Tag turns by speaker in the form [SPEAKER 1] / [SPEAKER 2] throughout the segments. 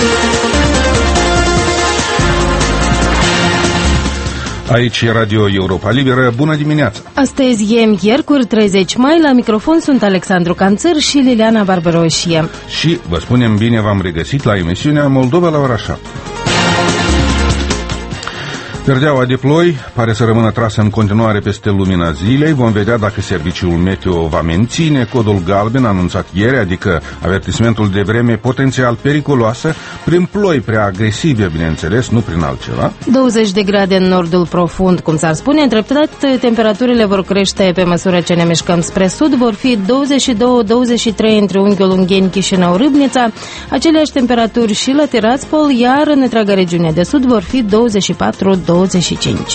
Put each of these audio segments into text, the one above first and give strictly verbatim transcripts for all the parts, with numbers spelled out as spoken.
[SPEAKER 1] Aici e Radio Europa Liberă. Bună dimineața!
[SPEAKER 2] Astăzi e miercuri, treizeci mai. La microfon sunt Alexandru Canțăr și Liliana Barberoșie.
[SPEAKER 1] Și vă spunem bine v-am regăsit la emisiunea Moldova la ora șapte. Perdeaua de ploi pare să rămână trasă în continuare peste lumina zilei. Vom vedea dacă serviciul meteo va menține codul galben anunțat ieri, adică avertismentul de vreme potențial periculoasă, prin ploi prea agresive, bineînțeles, nu prin altceva.
[SPEAKER 2] douăzeci de grade în nordul profund, cum s-ar spune. Treptat, temperaturile vor crește pe măsură ce ne mișcăm spre sud. Vor fi douăzeci și doi douăzeci și trei în triunghiul Ungheni, Chișinău, Râbnița. Aceleași temperaturi și la Tiraspol, iar în întreaga regiune de sud vor fi douăzeci și patru douăzeci și cinci.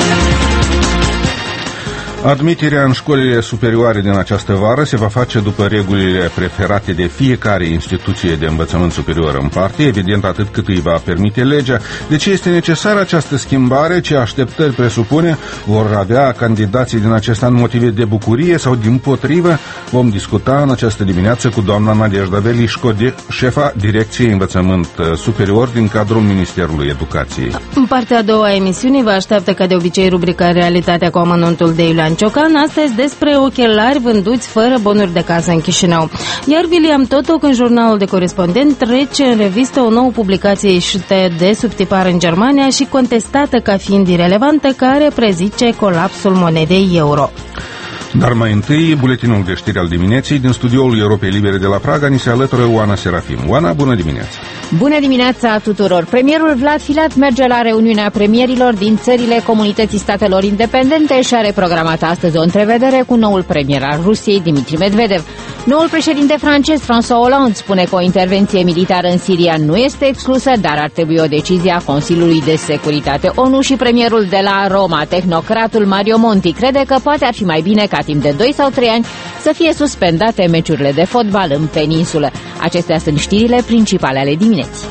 [SPEAKER 1] Admiterea în școlile superioare din această vară se va face după regulile preferate de fiecare instituție de învățământ superior în parte, evident atât cât îi va permite legea. De ce este necesară această schimbare? Ce așteptări presupune? Vor avea candidații din acest an motive de bucurie sau dimpotrivă? Vom discuta în această dimineață cu doamna Nadejda Velișco, șefa Direcției Învățământ Superior din cadrul Ministerului Educației.
[SPEAKER 2] În partea a doua a emisiunii vă așteaptă ca de obicei rubrica Realitatea cu amănuntul de Iulian Ciocan, astăzi despre ochelari vânduți fără bonuri de casă în Chișinău. Iar William Totoc, în jurnalul de corespondent, trece în revistă o nouă publicație ieșită de sub tipar în Germania și contestată ca fiind irelevantă, care prezice colapsul monedei euro.
[SPEAKER 1] Dar mai întâi, buletinul de știri al dimineții din studioul Europei Libere de la Praga ni se alătură Oana Serafim. Oana, bună dimineața!
[SPEAKER 3] Bună dimineața tuturor! Premierul Vlad Filat merge la reuniunea premierilor din țările Comunității Statelor Independente și are programată astăzi o întrevedere cu noul premier al Rusiei, Dmitri Medvedev. Noul președinte francez, François Hollande, spune că o intervenție militară în Siria nu este exclusă, dar ar trebui o decizie a Consiliului de Securitate O N U și premierul de la Roma, tehnocratul Mario Monti, crede că poate ar fi mai bine ca timp de doi sau trei ani să fie suspendate meciurile de fotbal în peninsulă. Acestea sunt știrile principale ale dimineții.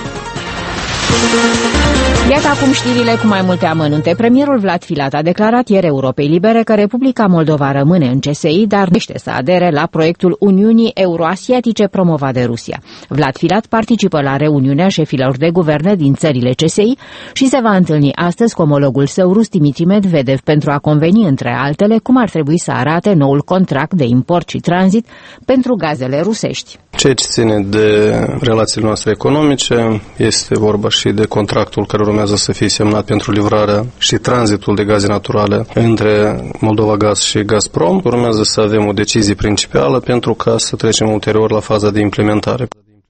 [SPEAKER 3] Iată acum știrile cu mai multe amănunte. Premierul Vlad Filat a declarat ieri Europei Libere că Republica Moldova rămâne în C S I, dar dorește să adere la proiectul Uniunii Euroasiatice promovat de Rusia. Vlad Filat participă la reuniunea șefilor de guverne din țările C S I și se va întâlni astăzi cu omologul său rus, Dmitri Medvedev, pentru a conveni, între altele, cum ar trebui să arate noul contract de import și tranzit pentru gazele rusești.
[SPEAKER 4] Ceea ce ține de relațiile noastre economice, este vorba și de contractul care urmează să fie semnat pentru livrarea și tranzitul de gaze naturale între Moldova Gaz și Gazprom. Urmează să avem o decizie principală pentru ca să trecem ulterior la faza de implementare.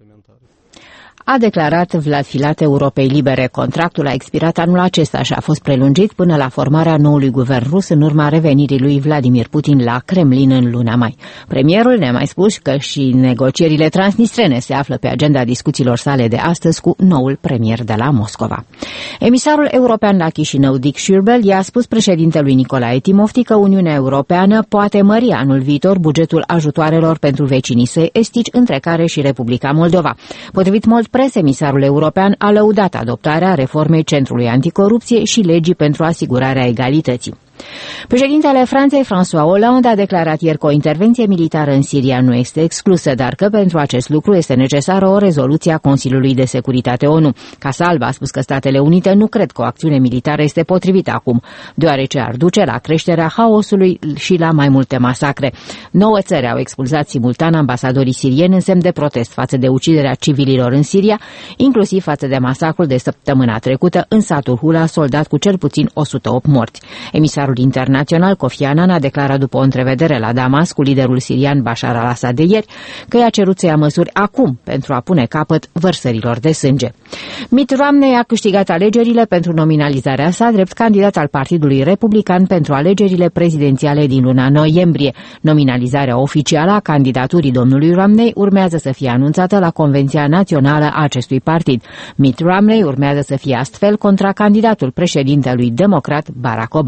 [SPEAKER 3] A declarat Vlad Filat Europei Libere. Contractul a expirat anul acesta și a fost prelungit până la formarea noului guvern rus în urma revenirii lui Vladimir Putin la Kremlin în luna mai. Premierul ne-a mai spus că și negocierile transnistrene se află pe agenda discuțiilor sale de astăzi cu noul premier de la Moscova. Emisarul european la Chișinău, Dick Schürbel, i-a spus președintelui Nicolae Timofti că Uniunea Europeană poate mări anul viitor bugetul ajutoarelor pentru vecinii săi estici, între care și Republica Moldova. Potrivit Mold Press, emisarul european a lăudat adoptarea reformei Centrului Anticorupție și legii pentru asigurarea egalității. Președintele Franței, François Hollande, a declarat ieri că o intervenție militară în Siria nu este exclusă, dar că pentru acest lucru este necesară o rezoluție a Consiliului de Securitate O N U. Casa Albă a spus că Statele Unite nu cred că o acțiune militară este potrivită acum, deoarece ar duce la creșterea haosului și la mai multe masacre. Nouă țări au expulzat simultan ambasadorii sirieni în semn de protest față de uciderea civililor în Siria, inclusiv față de masacrul de săptămâna trecută în satul Hula, soldat cu cel puțin o sută opt morți. Emisarul internațional Kofi Annan a declarat după o întrevedere la Damas cu liderul sirian Bashar al-Assad de ieri că i-a cerut să ia măsuri acum pentru a pune capăt vărsărilor de sânge. Mitt Romney a câștigat alegerile pentru nominalizarea sa drept candidat al Partidului Republican pentru alegerile prezidențiale din luna noiembrie. Nominalizarea oficială a candidaturii domnului Romney urmează să fie anunțată la Convenția Națională a acestui partid. Mitt Romney urmează să fie astfel contracandidatul președintelui democrat Barack Obama.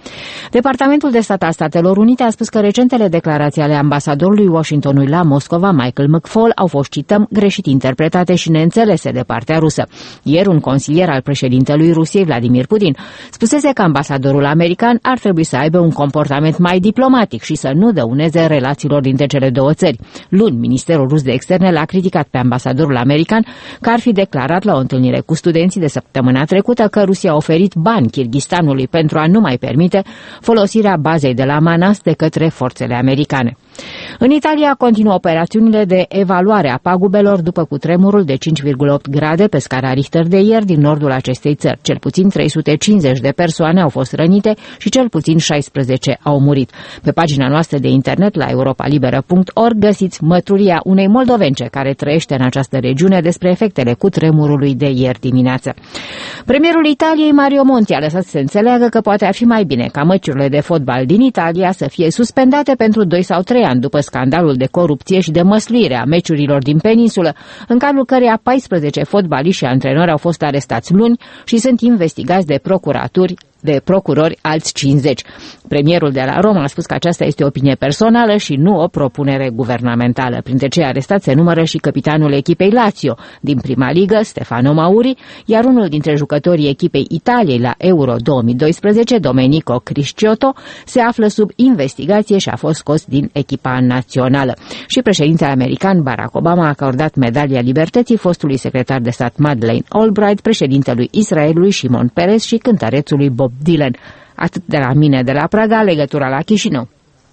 [SPEAKER 3] Departamentul de Stat al Statelor Unite a spus că recentele declarații ale ambasadorului Washingtonului la Moscova, Michael McFaul, au fost, cităm, greșit interpretate și neînțelese de partea rusă. Ieri, un consilier al președintelui Rusiei, Vladimir Putin, spusese că ambasadorul american ar trebui să aibă un comportament mai diplomatic și să nu dăuneze relațiilor dintre cele două țări. Luni, Ministerul Rus de Externe l-a criticat pe ambasadorul american că ar fi declarat la o întâlnire cu studenții de săptămâna trecută că Rusia a oferit bani Kirghistanului pentru a nu mai permite folosirea bazei de la Manas de către forțele americane. În Italia continuă operațiunile de evaluare a pagubelor după cutremurul de cinci virgulă opt grade pe scara Richter de ieri din nordul acestei țări. Cel puțin trei sute cincizeci de persoane au fost rănite și cel puțin șaisprezece au murit. Pe pagina noastră de internet la europa liberă punct org găsiți mărturia unei moldovence care trăiește în această regiune despre efectele cutremurului de ieri dimineață. Premierul Italiei, Mario Monti, a lăsat să se înțeleagă că poate ar fi mai bine ca meciurile de fotbal din Italia să fie suspendate pentru doi sau trei ani după scandalul de corupție și de măsluire a meciurilor din peninsulă, în cadrul căreia paisprezece fotbaliști și antrenori au fost arestați luni și sunt investigați de procuraturi de procurori alți cincizeci. Premierul de la Roma a spus că aceasta este o opinie personală și nu o propunere guvernamentală. Printre cei arestați se numără și capitanul echipei Lazio din prima ligă, Stefano Mauri, iar unul dintre jucătorii echipei Italiei la Euro două mii doisprezece, Domenico Crisciotto, se află sub investigație și a fost scos din echipa națională. Și președintele american Barack Obama a acordat medalia libertății fostului secretar de stat Madeleine Albright, președintelui Israelului Shimon Peres și cântărețului Bob Dylan. Atât de la mine de la Praga, legătura la Chișinău.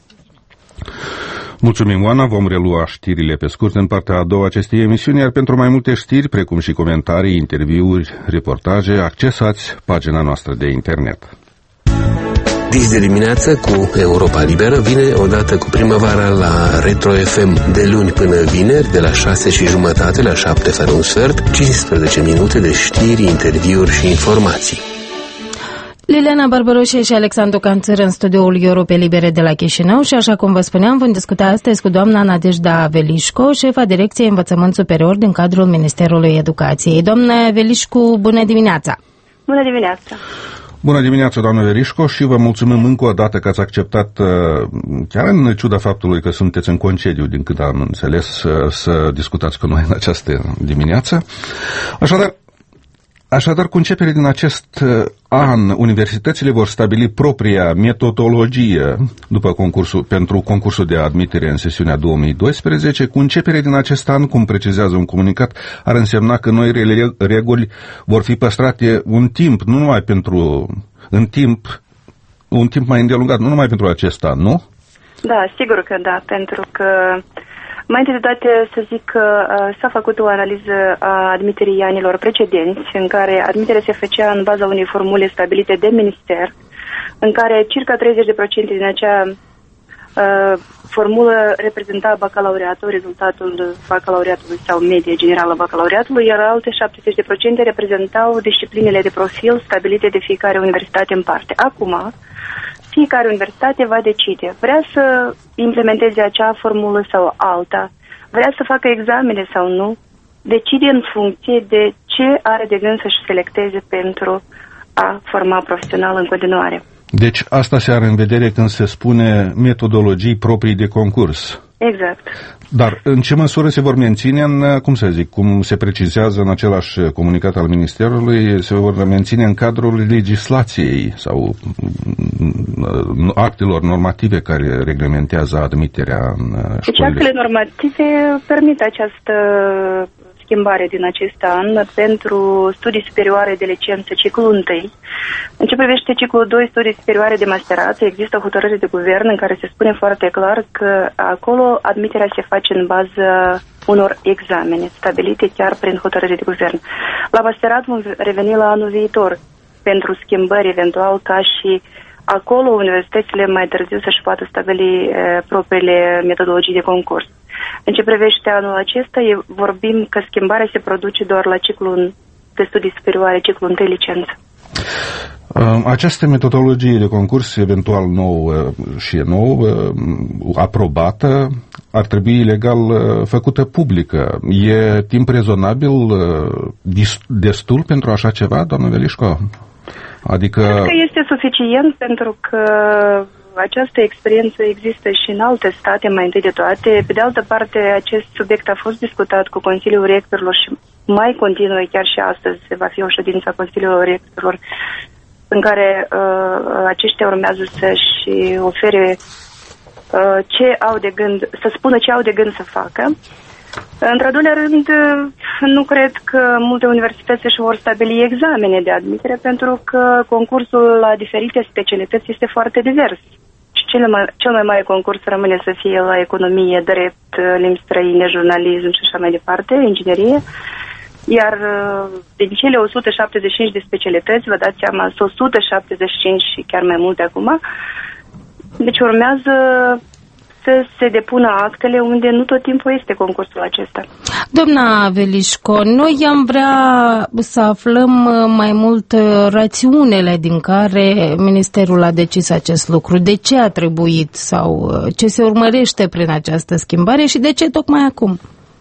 [SPEAKER 1] Mulțumim, Oana. Vom relua știrile pe scurt în partea a doua acestei emisiuni, iar pentru mai multe știri, precum și comentarii, interviuri, reportaje, accesați pagina noastră de internet.
[SPEAKER 5] Dis de dimineață cu Europa Liberă vine odată cu primăvara la Retro F M de luni până vineri, de la șase și jumătate la șapte fără un sfert, cincisprezece minute de știri, interviuri și informații.
[SPEAKER 2] Liliana Barbaroșe și Alexandru Canțăr în studioul Europei Libere de la Chișinău și, așa cum vă spuneam, vom discuta astăzi cu doamna Nadejda Velișco, șefa Direcției Învățământ Superior din cadrul Ministerului Educației. Doamna Velișcu, bună dimineața!
[SPEAKER 6] Bună dimineața!
[SPEAKER 1] Bună dimineața, doamnă Verișco, și vă mulțumim încă o dată că ați acceptat, chiar în ciuda faptului că sunteți în concediu, din cât am înțeles, să, să discutați cu noi în această dimineață. Așadar, Așadar, cu începerea din acest an, universitățile vor stabili propria metodologie după concursul, pentru concursul de admitere în sesiunea două mii doisprezece. Cu începerea din acest an, cum precizează un comunicat, ar însemna că noile reguli vor fi păstrate un timp, nu numai pentru, în timp, un timp mai îndelungat, nu numai pentru acest an, nu?
[SPEAKER 6] Da, sigur că da, pentru că mai întâi de toate să zic că uh, s-a făcut o analiză a admiterii anilor precedenți, în care admiterea se făcea în baza unei formule stabilite de minister, în care circa treizeci la sută din acea uh, formulă reprezenta bacalaureatul, rezultatul bacalaureatului sau media generală a bacalaureatului, iar alte șaptezeci la sută reprezentau disciplinele de profil stabilite de fiecare universitate în parte. Acum, fiecare universitate va decide. Vrea să implementeze acea formulă sau alta, vrea să facă examene sau nu, decide în funcție de ce are de gând să-și selecteze pentru a forma profesional în continuare.
[SPEAKER 1] Deci asta se are în vedere când se spune metodologii proprii de concurs.
[SPEAKER 6] Exact.
[SPEAKER 1] Dar în ce măsură se vor menține, în, cum să zic, cum se precizează în același comunicat al Ministerului, se vor menține în cadrul legislației sau actelor normative care reglementează admiterea în școlile?
[SPEAKER 6] Deci actele normative permit această schimbare din acest an pentru studii superioare de licență ciclul unu. În ce privește ciclul doi, studii superioare de masterat, există hotărâre de guvern în care se spune foarte clar că acolo admiterea se face în bază unor examene stabilite chiar prin hotărâre de guvern. La masterat vom reveni la anul viitor pentru schimbări eventual, ca și acolo universitățile mai târziu să-și poată stabili e, propriile metodologii de concurs. În ce privește anul acesta, vorbim că schimbarea se produce doar la ciclul de studii superioare, ciclul unu licență.
[SPEAKER 1] Această metodologie de concurs, eventual nouă și nouă, aprobată, ar trebui legal făcută publică. E timp rezonabil destul pentru așa ceva, doamnă Velișco? Adică...
[SPEAKER 6] Cred că este suficient pentru că această experiență există și în alte state, mai întâi de toate. Pe de altă parte, acest subiect a fost discutat cu Consiliul Rectorilor și mai continuă chiar și astăzi. Va fi o ședință a Consiliului Rectorilor în care uh, aceștia urmează să-și ofere uh, ce au de gând, să spună ce au de gând să facă. Într-al doilea rând, nu cred că multe universități își vor stabili examene de admitere, pentru că concursul la diferite specialități este foarte divers. Și cel mai, cel mai mare concurs rămâne să fie la economie, drept, limbi străine, jurnalism și așa mai departe, inginerie. Iar din cele o sută șaptezeci și cinci de specialități, vă dați seama, sunt o sută șaptezeci și cinci și chiar mai multe acum. Deci urmează să se depună actele unde nu tot timpul este concursul acesta.
[SPEAKER 2] Doamna Velișco, noi am vrea să aflăm mai mult rațiunile din care Ministerul a decis acest lucru. De ce a trebuit sau ce se urmărește prin această schimbare și de ce tocmai acum?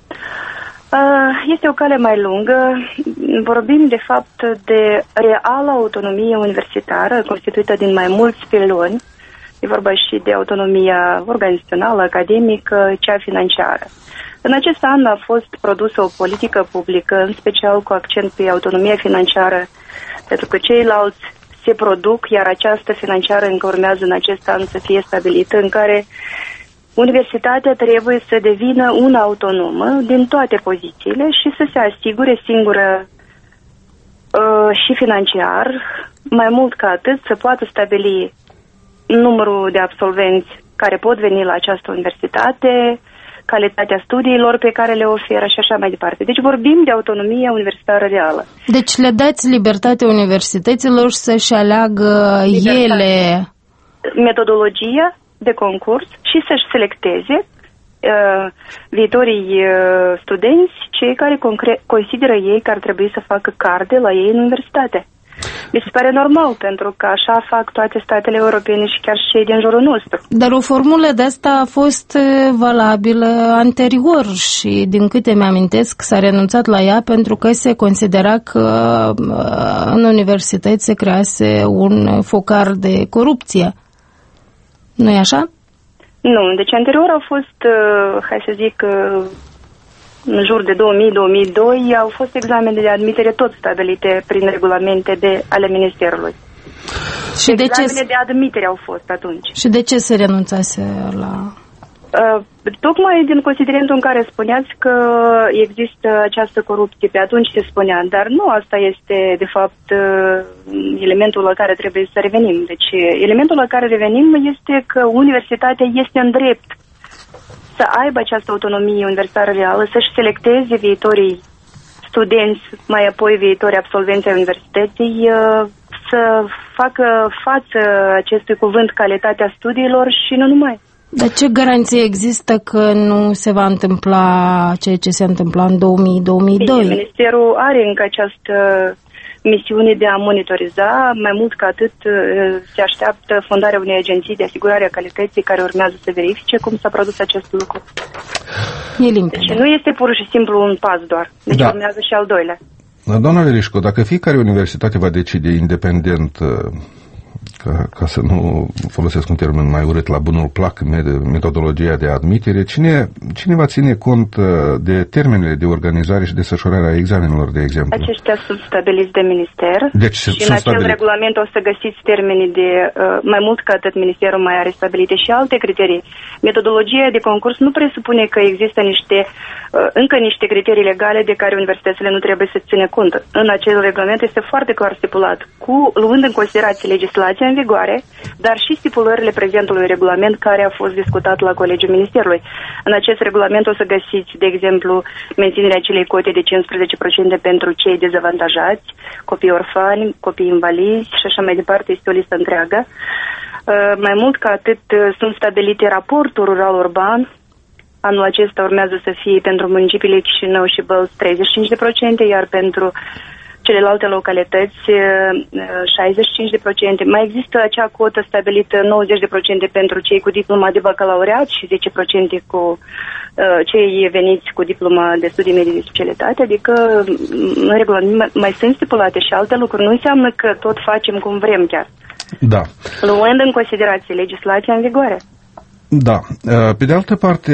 [SPEAKER 6] Este o cale mai lungă. Vorbim de fapt de reală autonomie universitară constituită din mai mulți piloni. E vorba și de autonomia organizațională, academică, cea financiară. În acest an a fost produsă o politică publică, în special cu accent pe autonomia financiară, pentru că ceilalți se produc, iar această financiară încă urmează în acest an să fie stabilită, în care universitatea trebuie să devină una autonomă din toate pozițiile și să se asigure singură uh, și financiar, mai mult ca atât, să poată stabili numărul de absolvenți care pot veni la această universitate, calitatea studiilor pe care le oferă și așa mai departe. Deci vorbim de autonomie universitară reală.
[SPEAKER 2] Deci le dați libertatea universităților să-și aleagă ele
[SPEAKER 6] metodologia de concurs și să-și selecteze uh, viitorii uh, studenți, cei care consideră ei că ar trebui să facă carde la ei în universitate. Mi se pare normal, pentru că așa fac toate statele europene și chiar și cei din jurul nostru. Dar
[SPEAKER 2] o formulă de asta a fost valabilă anterior și, din câte mi-amintesc, s-a renunțat la ea pentru că se considera că în universități se crease un focar de corupție. Nu-i așa?
[SPEAKER 6] Nu, deci anterior au fost, hai să zic, în jur de două mii - două mii doi au fost examene de admitere tot stabilite prin regulamente de, ale Ministerului.
[SPEAKER 2] Și de
[SPEAKER 6] examene
[SPEAKER 2] ce...
[SPEAKER 6] de admitere au fost atunci.
[SPEAKER 2] Și de ce se renunțase la...
[SPEAKER 6] Uh, tocmai din considerentul în care spuneați că există această corupție, pe atunci se spunea, dar nu asta este de fapt elementul la care trebuie să revenim. Deci elementul la care revenim este că universitatea este în drept să aibă această autonomie universitară reală, să-și selecteze viitorii studenți, mai apoi viitorii absolvenți ai universității, să facă față acestui cuvânt calitatea studiilor și nu numai.
[SPEAKER 2] Dar ce garanție există că nu se va întâmpla ceea ce se întâmpla în două mii - două mii doi?
[SPEAKER 6] Bine, Ministerul are încă această misiune de a monitoriza, mai mult ca atât se așteaptă fondarea unei agenții de asigurare a calității care urmează să verifice cum s-a produs acest lucru.
[SPEAKER 2] E limpede.
[SPEAKER 6] Deci nu este pur și simplu un pas doar, deci da. Urmează și al doilea.
[SPEAKER 1] Doamna Velișco, dacă fiecare universitate va decide independent, ca, ca să nu folosesc un termen mai urât, la bunul plac, metodologia de admitere, cine, cine va ține cont de termenele de organizare și desfășurare a examenelor, de exemplu?
[SPEAKER 6] Aceștia sunt stabiliți de minister
[SPEAKER 1] deci,
[SPEAKER 6] și în acel stabilit. regulament o să găsiți termenii de, mai mult ca atât, ministerul mai are stabilite și alte criterii. Metodologia de concurs nu presupune că există niște, încă niște criterii legale de care universitățile nu trebuie să ține cont. În acel regulament este foarte clar stipulat, cu, luând în considerație legislația în vigoare, dar și stipulările prezentului regulament care a fost discutat la Colegiul Ministerului. În acest regulament o să găsiți, de exemplu, menținerea acelei cote de cincisprezece la sută pentru cei dezavantajați, copii orfani, copii invalizi și așa mai departe, este o listă întreagă. Uh, mai mult ca atât, sunt stabilite raportul rural-urban. Anul acesta urmează să fie pentru municipiile Chișinău și Bălți treizeci și cinci la sută, iar pentru celelalte localități șaizeci și cinci la sută. Mai există acea cotă stabilită nouăzeci la sută pentru cei cu diploma de bacalaureat și zece la sută cu uh, cei veniți cu diploma de studii medii de specialitate, adică în regulament mai sunt stipulate și alte lucruri. Nu înseamnă că tot facem cum vrem chiar.
[SPEAKER 1] Da.
[SPEAKER 6] Luând în considerație legislația în vigoare.
[SPEAKER 1] Da. Pe de altă parte,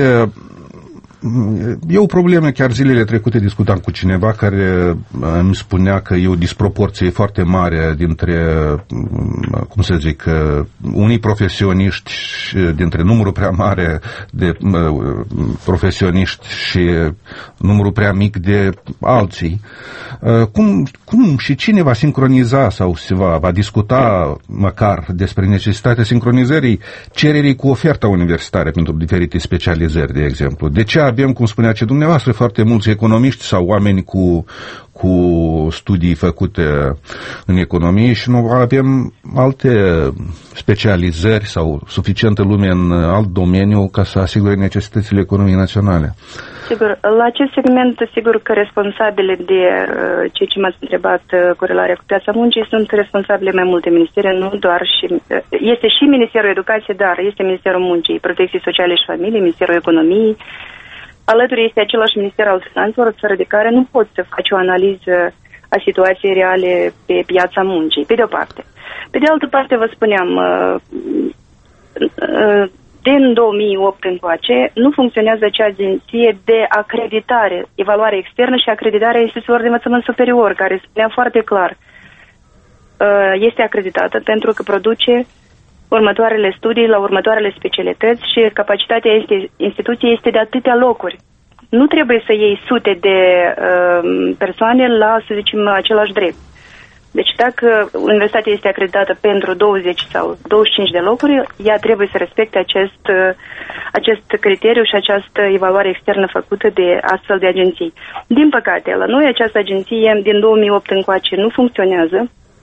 [SPEAKER 1] e o problemă, chiar zilele trecute discutam cu cineva care îmi spunea că e o disproporție foarte mare dintre, cum să zic, unii profesioniști, dintre numărul prea mare de profesioniști și numărul prea mic de alții. Cum, cum și cine va sincroniza sau se va, va discuta măcar despre necesitatea sincronizării cererii cu oferta universitară pentru diferite specializări, de exemplu? De ce avem, cum spunea și dumneavoastră, foarte mulți economiști sau oameni cu, cu studii făcute în economie și nu avem alte specializări sau suficientă lume în alt domeniu ca să asigure necesitățile economiei naționale?
[SPEAKER 6] Sigur, la acest segment, sigur că responsabile de uh, ceea ce m-ați întrebat, uh, corelarea cu piața muncii, sunt responsabile mai multe ministere, nu doar și... Uh, este și Ministerul Educației, dar este Ministerul Muncii, Protecției Sociale și Familiei, Ministerul Economiei. Alături este același Minister al Finanțelor, fără de care nu poți să faci o analiză a situației reale pe piața muncii, pe de o parte. Pe de altă parte, vă spuneam... Uh, uh, Din două mii opt încoace, nu funcționează acea agenție de acreditare, evaluare externă și acreditarea instituțiilor de învățământ superior, care spunea foarte clar, este acreditată pentru că produce următoarele studii la următoarele specialități și capacitatea este, instituției este de atâtea locuri. Nu trebuie să iei sute de persoane la, să zicem, același drept. Deci dacă universitatea este acreditată pentru douăzeci sau douăzeci și cinci de locuri, ea trebuie să respecte acest, acest criteriu și această evaluare externă făcută de astfel de agenții. Din păcate, la noi această agenție din două mii opt încoace nu funcționează.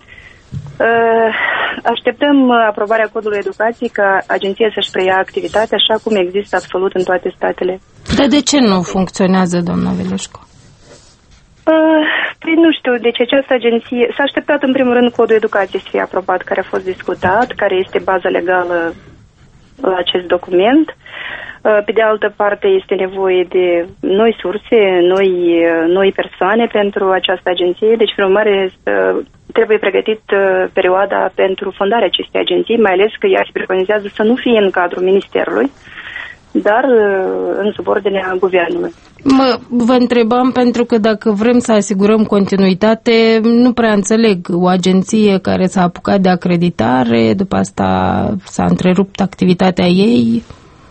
[SPEAKER 6] Așteptăm aprobarea codului educației ca agenția să-și preia activitatea așa cum există absolut în toate statele.
[SPEAKER 2] Dar de ce nu funcționează, doamna Vileșcu?
[SPEAKER 6] Uh, păi nu știu, deci această agenție s-a așteptat în primul rând codul educației să fie aprobat, care a fost discutat, care este baza legală la acest document. Uh, pe de altă parte este nevoie de noi surse, noi, noi persoane pentru această agenție, deci prin urmare uh, trebuie pregătit uh, perioada pentru fondarea acestei agenții, mai ales că ea se preconizează să nu fie în cadrul Ministerului, dar în subordinea guvernului.
[SPEAKER 2] Mă, vă întrebam pentru că dacă vrem să asigurăm continuitate, nu prea înțeleg o agenție care s-a apucat de acreditare, după asta s-a întrerupt activitatea ei.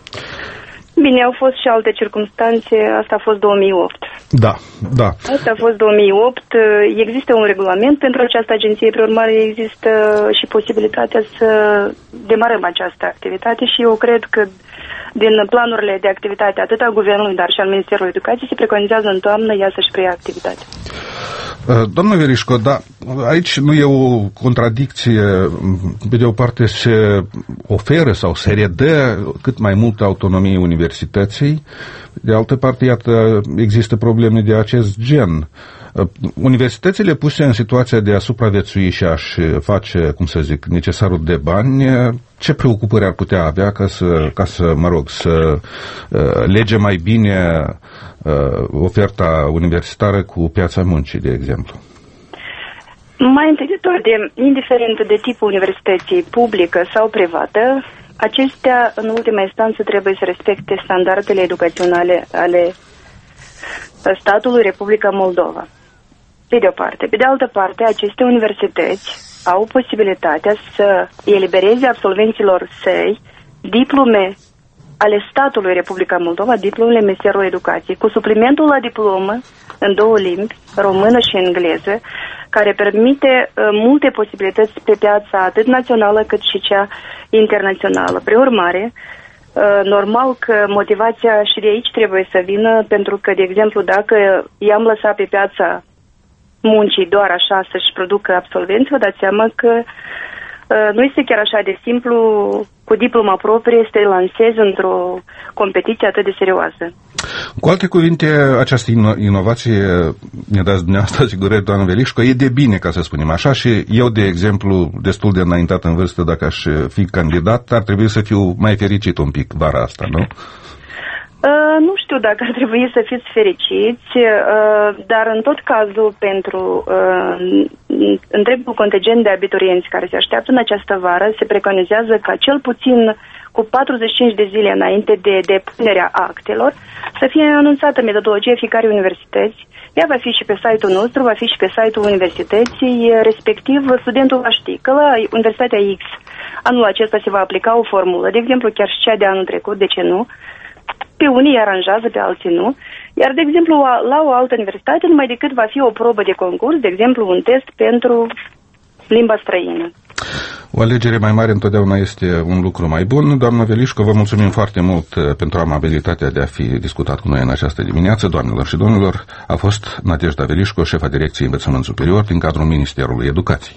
[SPEAKER 6] Bine, au fost și alte circumstanțe, asta a fost două mii opt.
[SPEAKER 1] Da, da.
[SPEAKER 6] Asta a fost două mii opt, există un regulament pentru această agenție, prin urmare există și posibilitatea să demarăm această activitate și eu cred că din planurile de activitate atât a Guvernului, dar și al Ministerului Educației se preconizează în toamnă ea să-și preia activitatea.
[SPEAKER 1] Doamnă Verișco, da, aici nu e o contradicție. Pe de o parte se oferă sau se redă cât mai multă autonomie universității, de altă parte, iată, există probleme de acest gen. Universitățile puse în situația de a supraviețui și a-și face, cum să zic, necesarul de bani, ce preocupări ar putea avea ca să, ca să mă rog, să uh, lege mai bine uh, oferta universitară cu piața muncii, de exemplu?
[SPEAKER 6] Mai întâi de toate, indiferent de tipul universității, publică sau privată, acestea, în ultima instanță, trebuie să respecte standardele educaționale ale statului Republica Moldova. Pe de o parte. Pe de altă parte, aceste universități au posibilitatea să elibereze absolvenților săi diplome ale statului Republica Moldova, diplomele Ministerului Educației, cu suplimentul la diplomă în două limbi, română și engleză, care permite uh, multe posibilități pe piața atât națională cât și cea internațională. Prin urmare, uh, normal că motivația și de aici trebuie să vină, pentru că, de exemplu, dacă i-am lăsat pe piața muncii doar așa să-și producă absolvenți, vă dați seama că uh, nu este chiar așa de simplu cu cu diploma proprie să te lansezi într-o competiție atât de serioasă.
[SPEAKER 1] Cu alte cuvinte, această ino- inovație, ne dați dumneavoastră asigurări, doamnă Velișco, e de bine, ca să spunem așa, și eu, de exemplu, destul de înaintat în vârstă, dacă aș fi candidat, ar trebui să fiu mai fericit un pic vara asta, nu?
[SPEAKER 6] Uh, nu știu dacă ar trebui să fiți fericiți, uh, dar în tot cazul pentru uh, întregul contingent de abiturienți care se așteaptă în această vară, se preconizează ca cel puțin cu patruzeci și cinci de zile înainte de depunerea actelor să fie anunțată metodologia fiecare universități. Ea va fi și pe site-ul nostru, va fi și pe site-ul universității, respectiv studentul va ști că la Universitatea X anul acesta se va aplica o formulă, de exemplu chiar și cea de anul trecut, de ce nu? Pe unii aranjează, pe alții nu. Iar, de exemplu, la o altă universitate, numai decât va fi o probă de concurs, de exemplu, un test pentru limba străină.
[SPEAKER 1] O alegere mai mare întotdeauna este un lucru mai bun. Doamnă Velișco, vă mulțumim foarte mult pentru amabilitatea de a fi discutat cu noi în această dimineață. Doamnelor și domnilor, a fost Nadejda Velișco, șefa Direcției Învățământ Superior din cadrul Ministerului Educației.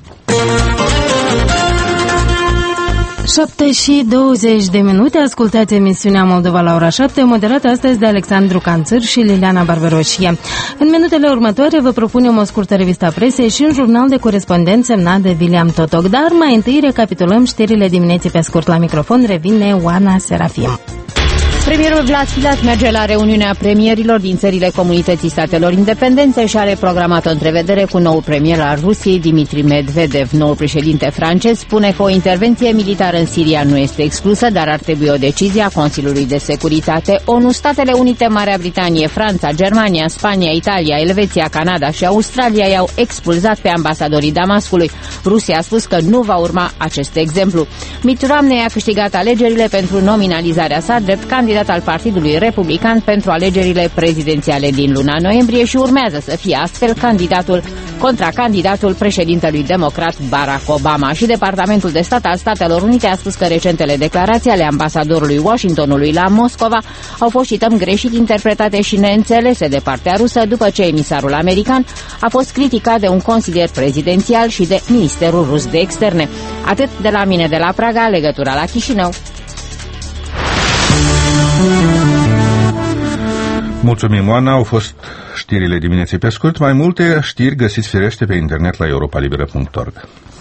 [SPEAKER 2] șapte și douăzeci de minute, ascultați emisiunea Moldova la ora șapte, moderată astăzi de Alexandru Canțăr și Liliana Barbaroșie. În minutele următoare vă propunem o scurtă revistă a presei și un jurnal de corespondență semnat de William Totoc, dar mai întâi recapitulăm știrile dimineții pe scurt. La microfon revine Oana Serafim.
[SPEAKER 3] Premierul Vlad Filat merge la reuniunea premierilor din țările Comunității Statelor Independențe și are programată o întrevedere cu noul premier al Rusiei, Dmitri Medvedev. Noul președinte francez spune că o intervenție militară în Siria nu este exclusă, dar ar trebui o decizie a Consiliului de Securitate O N U. Statele Unite, Marea Britanie, Franța, Germania, Spania, Italia, Elveția, Canada și Australia i-au expulzat pe ambasadorii Damascului. Rusia a spus că nu va urma acest exemplu. Mitt Romney a câștigat alegerile pentru nominalizarea sa drept candidat al Partidului Republican pentru alegerile prezidențiale din luna noiembrie și urmează să fie astfel candidatul contra candidatul președintelui democrat Barack Obama. Și Departamentul de Stat al Statelor Unite a spus că recentele declarații ale ambasadorului Washingtonului la Moscova au fost, cităm, greșit interpretate și neînțelese de partea rusă, după ce emisarul american a fost criticat de un consilier prezidențial și de Ministerul Rus de Externe. Atât de la mine de la Praga, legătura la Chișinău.
[SPEAKER 1] Mulțumim, Oana. Au fost știrile dimineții pe scurt. Mai multe știri găsiți firește pe internet la europa liberă punct org.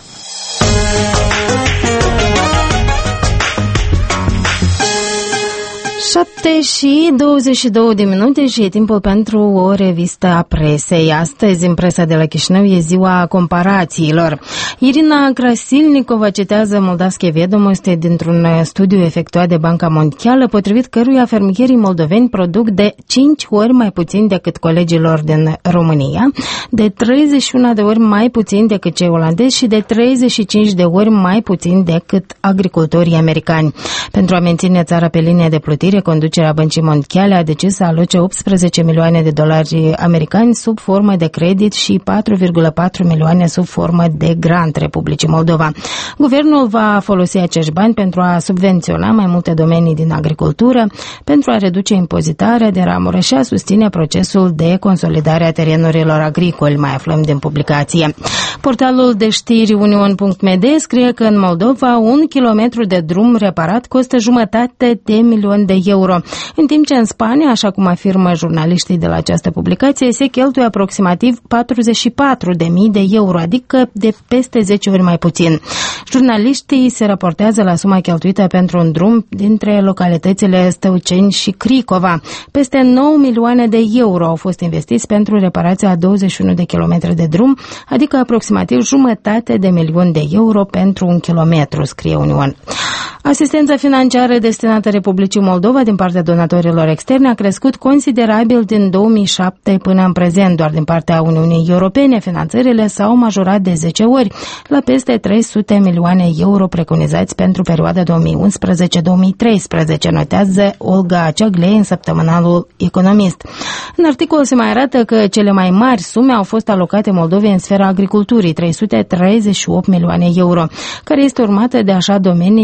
[SPEAKER 2] șapte și douăzeci și două de minute și e timpul pentru o revistă a presei. Astăzi, în presa de la Chișinău, e ziua comparațiilor. Irina Krasilnikova citează Moldavske Vedomosti dintr-un studiu efectuat de Banca Mondială, potrivit căruia fermierii moldoveni produc de cinci ori mai puțin decât colegilor din România, de treizeci și unu de ori mai puțin decât cei olandezi și de treizeci și cinci de ori mai puțin decât agricultorii americani. Pentru a menține țara pe linie de plutire, conducerea Băncii Mondiale a decis să aloce optsprezece milioane de dolari americani sub formă de credit și patru virgulă patru milioane sub formă de grant Republicii Moldova. Guvernul va folosi acești bani pentru a subvenționa mai multe domenii din agricultură, pentru a reduce impozitarea de ramură și a susține procesul de consolidare a terenurilor agricoli, mai aflăm din publicație. Portalul de știri union punct m d scrie că în Moldova un kilometru de drum reparat costă jumătate de milion de euro, în timp ce în Spania, așa cum afirmă jurnaliștii de la această publicație, se cheltuie aproximativ patruzeci și patru de mii de euro, adică de peste zece ori mai puțin. Jurnaliștii se raportează la suma cheltuită pentru un drum dintre localitățile Stăuceni și Cricova. Peste nouă milioane de euro au fost investiți pentru reparația a douăzeci și unu de kilometri de drum, adică aproximativ jumătate de milion de euro pentru un kilometru, scrie Union. Asistența financiară destinată Republicii Moldova din partea donatorilor externe a crescut considerabil din două mii șapte până în prezent. Doar din partea Uniunii Europene, finanțările s-au majorat de zece ori, la peste trei sute milioane euro preconizați pentru perioada două mii unsprezece două mii treisprezece, notează Olga Ceaglei în săptămânalul Economist. În articol se mai arată că cele mai mari sume au fost alocate Moldovei în sfera agriculturii, trei sute treizeci și opt milioane euro, care este urmată de așa domenii precum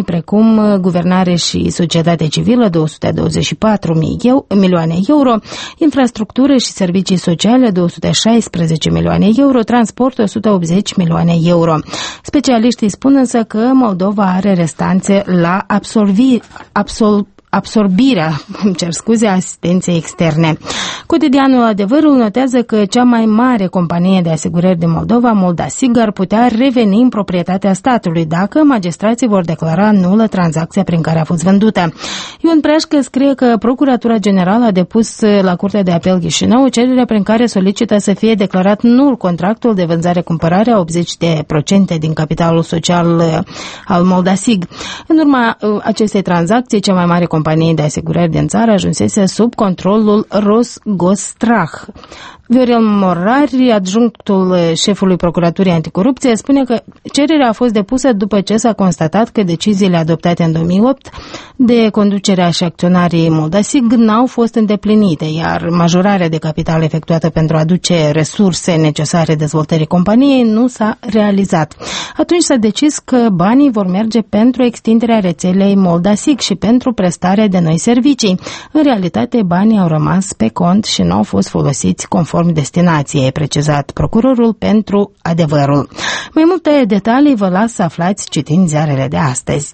[SPEAKER 2] Reform, Guvernare și Societate Civilă două sute douăzeci și patru milioane euro, Infrastructură și Servicii Sociale două sute șaisprezece milioane euro, Transport o sută optzeci milioane euro. Specialiștii spun însă că Moldova are restanțe la absolvi, absol, absorbirea, îmi cer scuze, asistenței externe. Cotidianul Adevărul notează că cea mai mare companie de asigurări din Moldova, Moldasig, ar putea reveni în proprietatea statului dacă magistrații vor declara nulă tranzacția prin care a fost vândută. Ion Preașcă scrie că Procuratura Generală a depus la Curtea de Apel Chișinău cererea prin care solicită să fie declarat nul contractul de vânzare-cumpărare a optzeci la sută din capitalul social al Moldasig. În urma acestei tranzacții, cea mai mare companie de asigurări din țară ajunsese sub controlul Rosgostrah. Viorel Morari, adjunctul șefului Procuraturii Anticorupție, spune că cererea a fost depusă după ce s-a constatat că deciziile adoptate în două mii opt de conducerea și acționarii Moldasig n-au fost îndeplinite, iar majorarea de capital efectuată pentru a aduce resurse necesare dezvoltării companiei nu s-a realizat. Atunci s-a decis că banii vor merge pentru extinderea rețelei Moldasig și pentru prestarea de noi servicii. În realitate, banii au rămas pe cont și nu au fost folosiți conform destinației, a precizat procurorul pentru Adevărul. Mai multe detalii vă las să aflați citind ziarele de astăzi.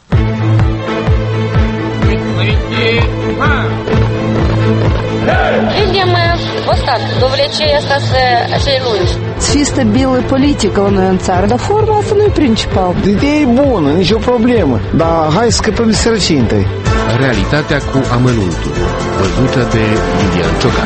[SPEAKER 7] Видим вот так, довлечение остаться lungi.
[SPEAKER 8] Fi stabilă politică la noi în țară, dar forma asta nu e principal.
[SPEAKER 9] Ideea e bună, nicio problemă, dar hai să scăpăm de sărăcie întâi.
[SPEAKER 5] Realitatea cu amănuntul, văzută de Lilian Ciocan.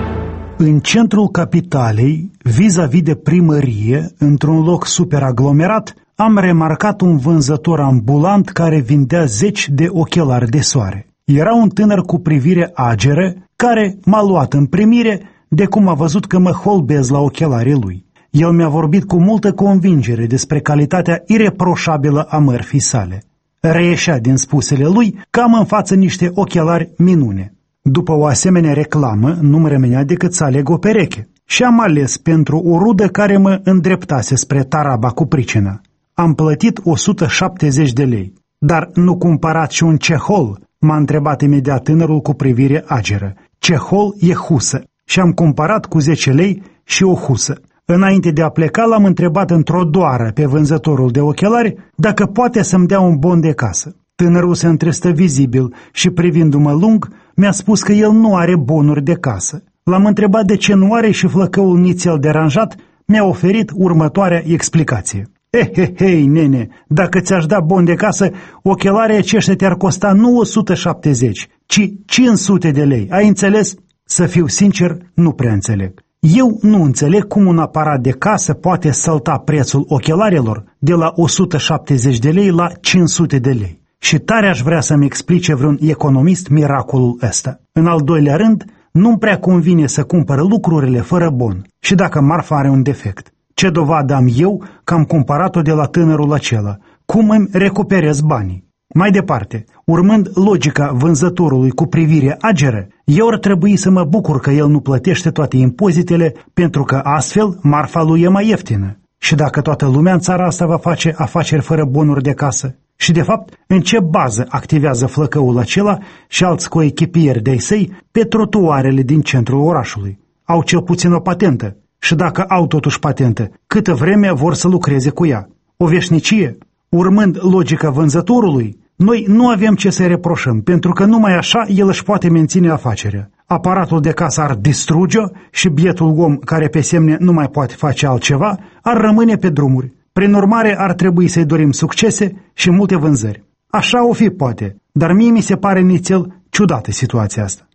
[SPEAKER 10] În centrul capitalei, vis-a-vis de primărie, într-un loc superaglomerat, am remarcat un vânzător ambulant care vindea zeci de ochelari de soare. Era un tânăr cu privire ageră care m-a luat în primire de cum a văzut că mă holbez la ochelarii lui. El mi-a vorbit cu multă convingere despre calitatea ireproșabilă a mărfii sale. Reieșea din spusele lui că am în față niște ochelari minune. După o asemenea reclamă, nu-mi rămânea decât să aleg o pereche și am ales pentru o rudă care mă îndreptase spre Taraba cu pricina. Am plătit o sută șaptezeci de lei. Dar nu cumpărați și un cehol? M-a întrebat imediat tânărul cu privire ageră. Cehol e husă și am cumpărat cu zece lei și o husă. Înainte de a pleca, l-am întrebat într-o doară pe vânzătorul de ochelari dacă poate să-mi dea un bon de casă. Tânărul se întrestă vizibil și privindu-mă lung, mi-a spus că el nu are bonuri de casă. L-am întrebat de ce nu are și flăcăul nițel deranjat mi-a oferit următoarea explicație. Eh, he, hei, nene, dacă ți-aș da bon de casă, ochelarii aceștia te-ar costa nu o sută șaptezeci, ci cinci sute de lei. Ai înțeles? Să fiu sincer, nu prea înțeleg. Eu nu înțeleg cum un aparat de casă poate sălta prețul ochelarilor de la o sută șaptezeci de lei la cinci sute de lei. Și tare aș vrea să-mi explice vreun economist miracolul ăsta. În al doilea rând, nu-mi prea convine să cumpăr lucrurile fără bon și dacă marfa are un defect. Ce dovadă am eu că am cumpărat-o de la tânărul acela? Cum îmi recuperez banii? Mai departe, urmând logica vânzătorului cu privire ageră, eu ar trebui să mă bucur că el nu plătește toate impozitele, pentru că astfel marfa lui e mai ieftină. Și dacă toată lumea în țara asta va face afaceri fără bonuri de casă? Și de fapt, în ce bază activează flăcăul acela și alți coechipieri de-ai săi pe trotuarele din centrul orașului? Au cel puțin o patentă. Și dacă au totuși patentă, câtă vreme vor să lucreze cu ea? O veșnicie? Urmând logica vânzătorului, noi nu avem ce să reproșăm, pentru că numai așa el își poate menține afacerea. Aparatul de casă ar distruge-o și bietul om care pe semne nu mai poate face altceva ar rămâne pe drumuri. Prin urmare, ar trebui să-i dorim succese și multe vânzări. Așa o fi poate, dar mie mi se pare nițel ciudată situația asta.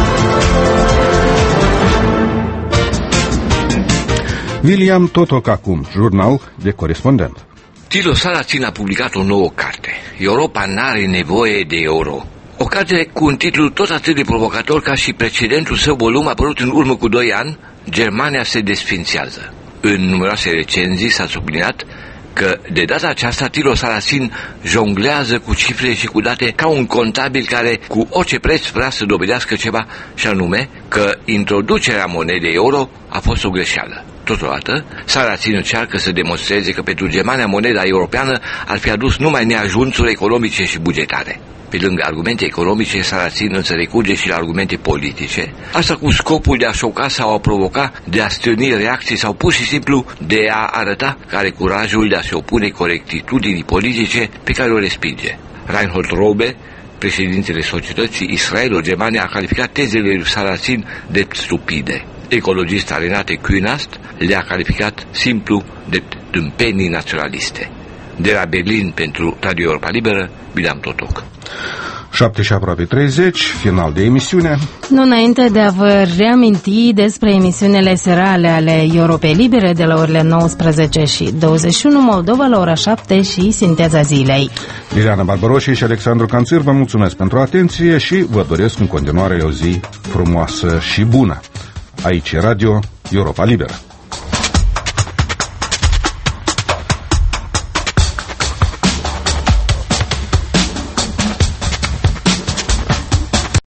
[SPEAKER 1] William Totoc acum, jurnal de corespondent.
[SPEAKER 11] Tilo Saracin a publicat o nouă carte, Europa n-are nevoie de euro. O carte cu un titlu tot atât de provocator ca și precedentul său volum apărut în urmă cu doi ani, Germania se desfințează. În numeroase recenzii s-a subliniat că de data aceasta Tilo Saracin jonglează cu cifre și cu date ca un contabil care cu orice preț vrea să dovedească ceva, și anume că introducerea monedei euro a fost o greșeală. Totodată, Sarrazin încearcă să demonstreze că pentru Germania moneda europeană ar fi adus numai neajunsuri economice și bugetare. Pe lângă argumente economice, Sarrazin însă recurge și la argumente politice, asta cu scopul de a șoca sau a provoca, de a stârni reacții sau pur și simplu de a arăta că are curajul de a se opune corectitudinii politice pe care o respinge. Reinhold Robe, președintele Societății Israelo-Germane, a calificat tezele lui Sarrazin de stupide. Ecologista Renate Künast le-a calificat simplu de tâmpenii naționaliste. De la Berlin pentru Radio Europa Liberă, Bileam Totoc.
[SPEAKER 1] șapte și aproape treizeci, final de emisiune.
[SPEAKER 2] Nu înainte de a vă reaminti despre emisiunile serale ale Europei Libere de la orele nouăsprezece și douăzeci și unu, Moldova la ora șapte și Sinteza Zilei.
[SPEAKER 1] Liliana Barbaroși și Alexandru Canțir, vă mulțumesc pentru atenție și vă doresc în continuare o zi frumoasă și bună. Aici e Radio Europa Liberă.